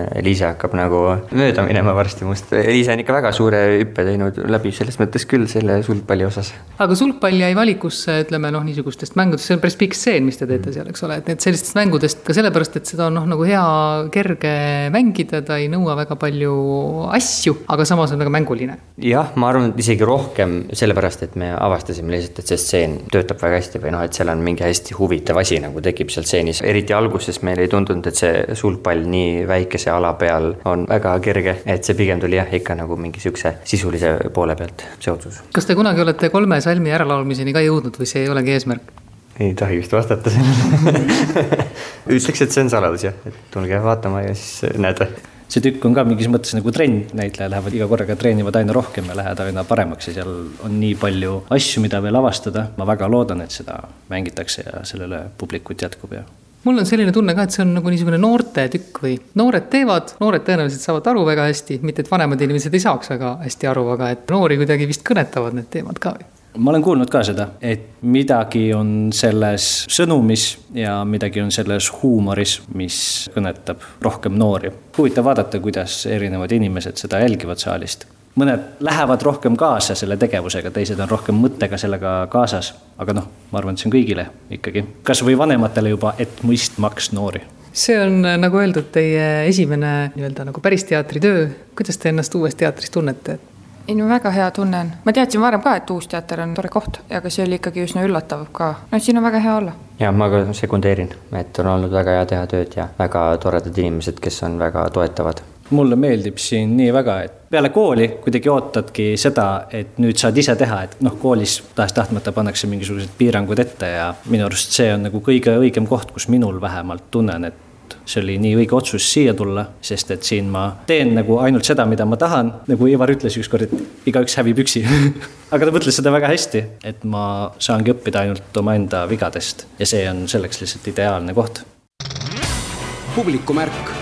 Liisa hakkab nagu mööda minema varsti must. Liisa on ikka väga suure hüppe teinud läbi selles mõttes küll selle sulgpalli osas. Aga sulgpall jäi valikusse, ütleme niisugustest mängudest, see on päris pikk stseen, mis te teete seal, eks ole, et need sellistest mängudest ka sellepärast, et seda on nagu hea kerge mängida, ta ei nõua väga palju asju, aga samas on väga mänguline. Jah, ma arvan, et isegi rohkem sellepärast, et me avastasime lihtsalt, et see stseen töötab väga hästi või et seal on mingi hästi huvitav asi nagu tekib seal stseenis. Eriti alguses meil ei tundunud, et see sulgpall nii väikese ala peal on väga kerge, et see pigem tuli ikka nagu mingi siukse sisulise poole pealt see otsus. Kas te kunagi olete 3 salmi äralaulmiseni ka jõudnud või see ei olegi eesmärk? Ei tohi vist vastata sellele. Ütleks, et see on saladus jah, et tulge vaatama ja siis näete. See tükk on ka mingis mõttes nagu trenn, näitleja lähevad iga korraga treenivad aina rohkem ja lähevad aina paremaks ja seal on nii palju asju, mida veel avastada. Ma väga loodan, et seda mängitakse ja sellele publikut jätkub. Ja. Mul on selline tunne ka, et see on nagu niisugune noorte tükk või noored teevad, noored tõenäoliselt saavad aru väga hästi, mitte et vanemad inimesed ei saaks väga hästi aru, aga et noori kuidagi vist kõnetavad need teemad ka või? Ma olen kuulnud ka seda, et midagi on selles sõnumis ja midagi on selles huumoris, mis kõnetab rohkem noori. Huvitav vaadata, kuidas erinevad inimesed seda jälgivad saalist. Mõned lähevad rohkem kaasa selle tegevusega, teised on rohkem mõttega sellega kaasas. Aga ma arvan, et see on kõigile ikkagi. Kas või vanematele juba, et mõistmaks noori? See on nagu öeldud teie esimene nagu päris teatritöö. Kuidas te ennast uues teatris tunnete? Ei, väga hea tunnen. Ma teadsin varem ka, et uus teater on tore koht, aga see oli ikkagi üsna üllatav ka. Siin on väga hea olla. Ja ma ka sekundeerin, et on olnud väga hea teha tööd ja väga toredad inimesed, kes on väga toetavad. Mulle meeldib siin nii väga, et peale kooli kuidagi ootadki seda, et nüüd saad ise teha, et koolis tahtmata pannakse mingisugused piirangud ette ja minu arust see on nagu kõige õigem koht, kus minul vähemalt tunnen, et see oli nii õige otsus siia tulla, sest et siin ma teen nagu ainult seda, mida ma tahan. Nagu Ivar ütles ükskord, et igaüks hävib üksi. Aga ta mõtles seda väga hästi, et ma saangi õppida ainult oma enda vigadest ja see on selleks lihtsalt ideaalne koht. Publikumärk.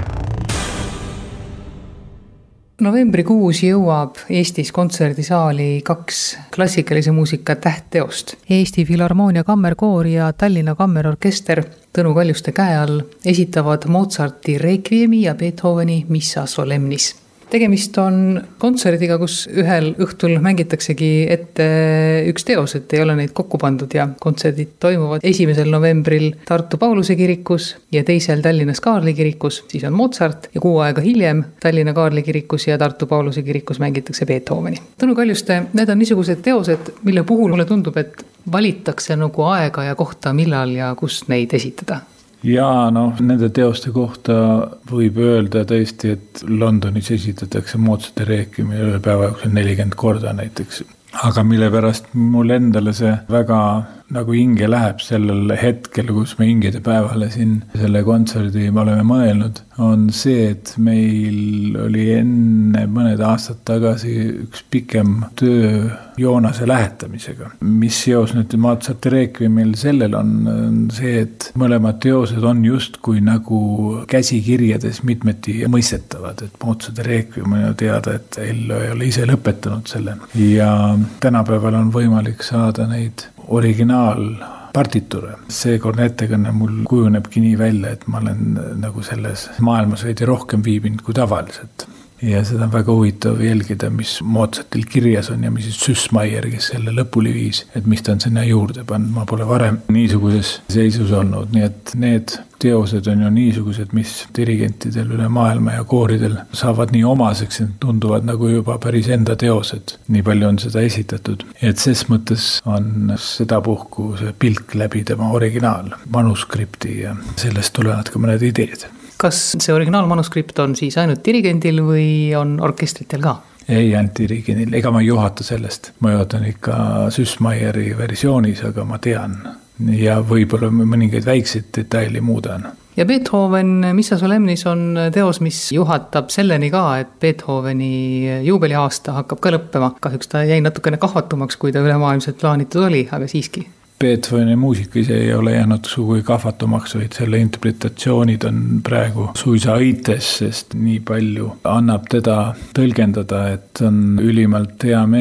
Novembrikuus jõuab Eestis kontserdisaali 2 klassikalise muusika tähtteost. Eesti Filharmoonia Kammerkoor ja Tallinna Kammerorkester Tõnu Kaljuste käe all esitavad Mozarti Requiemi ja Beethoveni Missa Solemnis. Tegemist on kontserdiga, kus ühel õhtul mängitaksegi ette üks teos, et ei ole neid kokku pandud ja kontserdid toimuvad 1. novembril Tartu Pauluse kirikus ja 2. Tallinnas Kaarli kirikus, siis on Mozart ja 6 aega hiljem Tallinna Kaarli kirikus ja Tartu Pauluse kirikus mängitakse Beethoveni. Tõnu Kaljuste, need on niisugused teosed, mille puhul mulle tundub, et valitakse nagu aega ja kohta, millal ja kus neid esitada. Ja nende teoste kohta võib öelda tõesti, et Londonis esitatakse Mozarti Requiemi ühe päeva jooksul 40 korda näiteks. Aga mille pärast mul endale see väga nagu hinge läheb sellel hetkel, kus me hingede päevale siin selle kontserdi me oleme mõelnud, on see, et meil oli enne mõned aastad tagasi üks pikem töö Joonase lähetamisega. Mis seos nüüd Mozarti Requiemil sellel on see, et mõlemad teosed on justkui nagu käsikirjades mitmeti mõistetavad, et Mozarti Requiem on ju teada, et Ello ei ole ise lõpetanud selle. Ja tänapäeval on võimalik saada neid originaalpartiture. Seekordne ettekanne mul kujunebki nii välja, et ma olen nagu selles maailmas veidi rohkem viibinud kui tavaliselt. Ja seda on väga huvitav jälgida, mis Mozartil kirjas on ja mis Süssmeier, kes selle lõpuli viis, et mis ta on sinna juurde pannud. Ma pole varem niisuguses seisus olnud, nii et need teosed on ju niisugused, mis dirigentidel üle maailma ja kooridel saavad nii omaseks, et tunduvad nagu juba päris enda teosed. Nii palju on seda esitatud. Et ses mõttes on sedapuhku see pilk läbi tema originaal manuskripti ja sellest tulevad ka mõned ideed. Kas see originaalmanuskript on siis ainult dirigendil või on orkestritel ka? Ei, ainult dirigendil. Ega ma ei juhata sellest. Ma juhatan ikka Süssmeieri versioonis, aga ma tean. Ja võib-olla mõningaid väikseid detaili muudan. Ja Beethoven Missa Solemnis on teos, mis juhatab selleni ka, et Beethoveni juubeliaasta hakkab ka lõppema. Kahjuks ta jäi natukene kahvatumaks, kui ta ülemaailmselt plaanitud oli, aga siiski. Beethoveni muusika ise ei ole jäänud sugugi kahvatumaks, vaid selle interpretatsioonid on praegu suisa õites, sest nii palju annab teda tõlgendada, et on ülimalt hea meel, et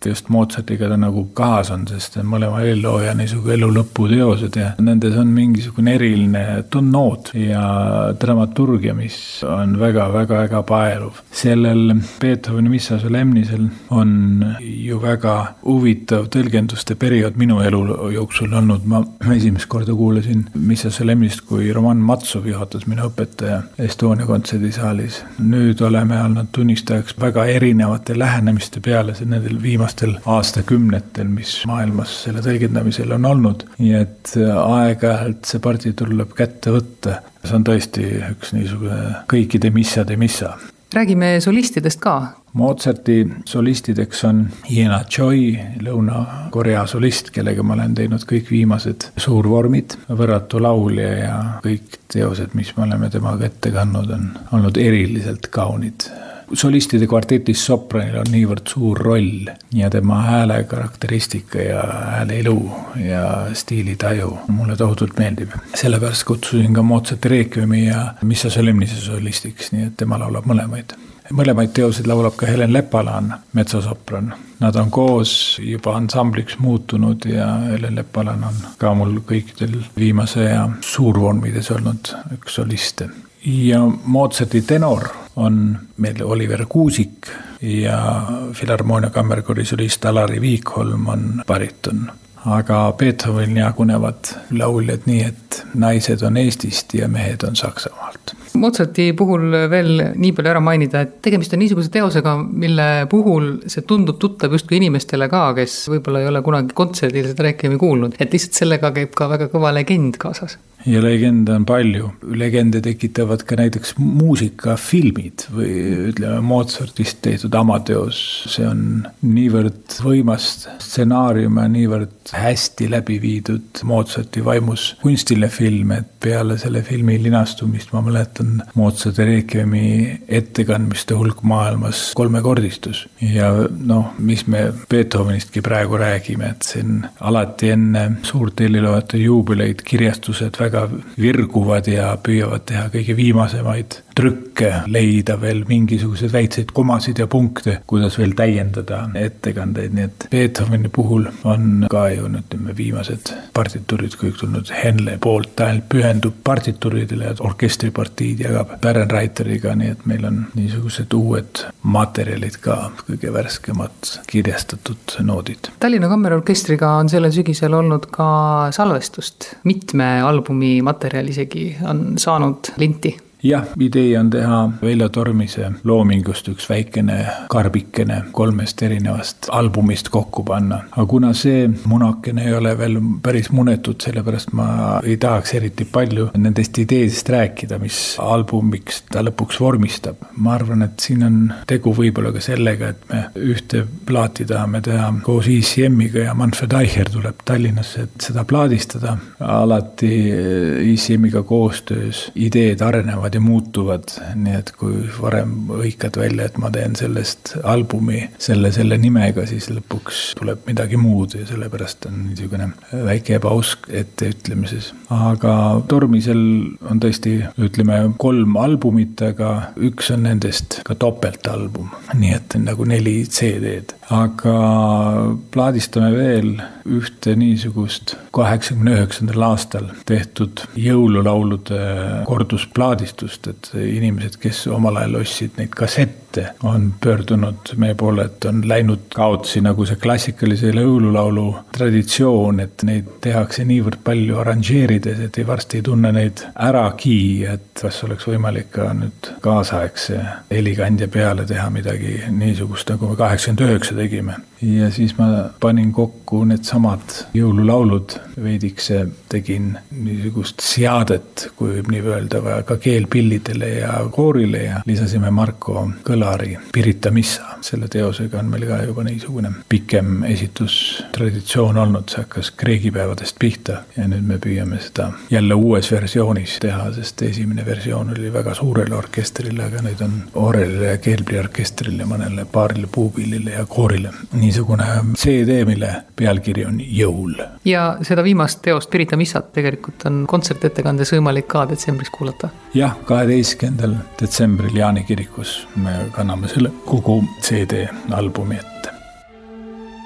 just Mozartiga ta nagu kaas on, sest mõlema eellooja niisugune elu lõputeosed ja nendes on mingisugune eriline noot ja dramaturgia, mis on väga paeluv. Sellel Beethoveni Missa Solemnisel on ju väga huvitav tõlgenduste periood minu elu jooksul olnud. Ma esimest korda kuulasin Missa Solemnist, kui Roman Matsov juhatas minu õpetaja Estonia kontserdisaalis. Nüüd oleme olnud tunnistajaks väga erinevate lähenemiste peale nendel viimastel aastakümnetel, mis maailmas selle tõlgendamisel on olnud. Nii et aeg-ajalt see partitur tuleb kätte võtta. See on tõesti üks niisugune kõikide missade missa. Räägime solistidest ka. Mozarti solistideks on Jena Choi, Lõuna-Korea solist, kellega ma olen teinud kõik viimased suurvormid, võrratu laulja ja kõik teosed, mis me oleme temaga ette kandnud, on olnud eriliselt kaunid. Solistide kvartetis sopranil on niivõrd suur roll ja tema hääle karakteristika ja hääle elu ja stiilitaju mulle tohutult meeldib. Sellepärast kutsusin ka Mozarti Requiemi ja Missa Solemnise solistiks, nii et tema laulab mõlemaid. Mõlemaid teosed laulab ka Helen Lepalan, metsosopran. Nad on koos juba ansambliks muutunud ja Helen Lepalan on ka mul kõikidel viimase ja suurvormides olnud üks soliste. Ja Mozarti tenor on meil Oliver Kuusik ja Filharmonia kammerkoori solist Alari Viikholm on bariton. Aga Beethoven jagunevad lauljad nii, et naised on Eestist ja mehed on Saksamaalt. Mozarti puhul veel nii palju ära mainida, et tegemist on niisuguse teosega, mille puhul see tundub tuttav justkui inimestele ka, kes võib-olla ei ole kunagi kontserdil seda Requiemi kuulnud, et lihtsalt sellega käib ka väga kõva legend kaasas. Ja legende on palju. Legende tekitavad ka näiteks muusikafilmid või ütleme Mozartist tehtud amateos. See on niivõrd võimast stsenaarium ja niivõrd hästi läbi viidud Mozarti vaimus kunstiline film, et peale selle filmi linastumist ma mäletan Mozarti Requiemi ettekandmiste hulk maailmas 3-kordistus. Ja mis me Beethovenistki praegu räägime, et siin alati enne suurt heliloojate juubileid kirjastused väga virguvad ja püüavad teha kõige viimasemaid trükke, leida veel mingisugused väikseid komasid ja punkte, kuidas veel täiendada ettekandeid, nii et Beethoveni puhul on ka ju viimased partituurid kõik tulnud Henle poolt, ta pühendub partituuridele ja orkestripartiid jagab Bärenreiteriga, nii et meil on niisugused uued materjalid ka, kõige värskemad kirjastatud noodid. Tallinna Kammerorkestriga on sellel sügisel olnud ka salvestust. Mitme albumi materjal isegi on saanud linti. Jah, idee on teha Veljo Tormise loomingust üks väikene karbikene 3 erinevast albumist kokku panna. Aga kuna see munakene ei ole veel päris munetud, sellepärast ma ei tahaks eriti palju nendest ideedest rääkida, mis albumiks ta lõpuks vormistab. Ma arvan, et siin on tegu võib-olla ka sellega, et me ühte plaati tahame teha koos ICM-iga ja Manfred Eicher tuleb Tallinnasse, et seda plaadistada. Alati ICM-iga koostöös ideed arenevad ja muutuvad, nii et kui varem hõikad välja, et ma teen sellest albumi selle nimega, siis lõpuks tuleb midagi muud ja sellepärast on niisugune väike ebausk etteütlemises. Aga Tormisel on tõesti, ütleme, 3 albumit, aga üks on nendest ka topeltalbum, nii et nagu 4 CD-d. Aga plaadistame veel ühte niisugust 89. aastal tehtud jõululaulude kordusplaadistust, et inimesed, kes omal ajal ostsid neid kassette, on pöördunud meie poole, et on läinud kaotsi nagu see klassikalise jõululaulu traditsioon, et neid tehakse niivõrd palju arranžeerides, et varsti ei tunne neid äragi, et kas oleks võimalik ka nüüd kaasaegse helikandja peale teha midagi niisugust, nagu me 89 tegime. Ja siis ma panin kokku need samad jõululaulud, veidikse tegin niisugust seadet, kui võib nii öelda, ka keelpillidele ja koorile ja lisasime Marko Kõlari Pirita Missa. Selle teosega on meil ka juba niisugune pikem esitustraditsioon olnud, see hakkas kreegipäevadest pihta ja nüüd me püüame seda jälle uues versioonis teha, sest esimene versioon oli väga suurele orkestrile, aga nüüd on orelile ja keelpliorkestrile, mõnele paarile puupillile ja koorile. Niisugune CD, mille pealkiri on Jõul. Ja seda viimast teost Pirita Missat tegelikult on kontsertettekandes võimalik ka detsembris kuulata. Jah, 12. detsembril Jaani kirikus me kanname selle kogu CD albumi ette.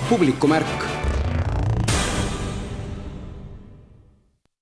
publikumärk.